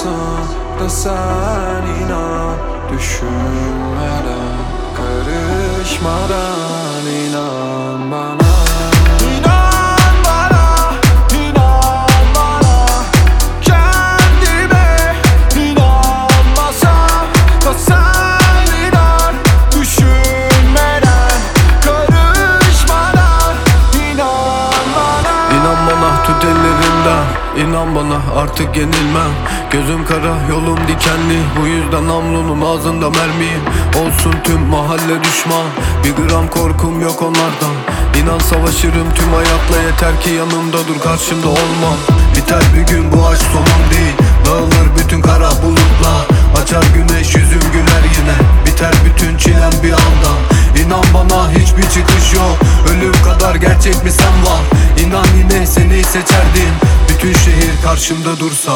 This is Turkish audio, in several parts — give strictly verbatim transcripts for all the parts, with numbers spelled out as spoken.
İnanmasam da sen inan, düşünmeden, karışmadan inan bana. İnan bana, inan bana. Kendime inanmasam da sen inan, düşünmeden, karışmadan inan bana. İnan bana, tut ellerinden, İnan bana, artık yenilmem. Gözüm kara, yolum dikenli, bu yüzden namlunun ağzında mermiyim. Olsun tüm mahalle düşman, bir gram korkum yok onlardan. İnan savaşırım tüm hayatla, yeter ki yanımda dur, karşımda olma. Biter bir gün, bu aşk sonum değil. Dağılır bütün kara bulutlar, açar güneş, yüzüm güler yine. Biter bütün çilem bir anda. İnan bana, hiçbir çıkış yok. Ölüm kadar gerçek bir sen var. İnan yine seni seçerdim, bütün şehir karşımda dursa.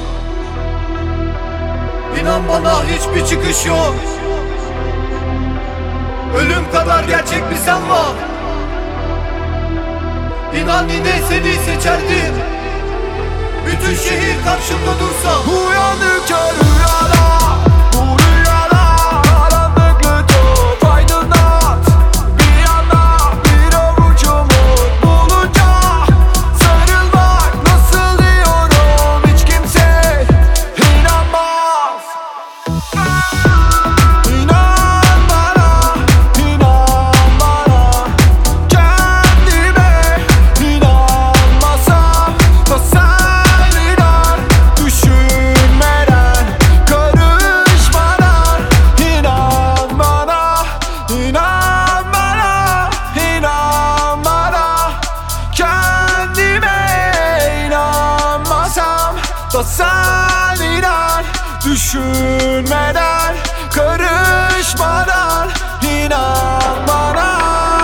İnan bana, hiçbir çıkış yok. Ölüm kadar gerçek bir sen var. İnan yine seni seçerdim, bütün şehir karşımda dursa. Uyandıkça rüyada, bu rüyada karanlık lütuf aydınlat. Bir anda bir avuç umut bulunca sarılmak nasıl diyorum, hiç kimse inanmaz. İnan bana, inan bana. Kendime inanmasam da sen inan, düşünmeden, karışmadan inan bana. İnan bana, inan bana. Kendime inanmasam da sen inan, düşünmeden, karışmadan inan bana.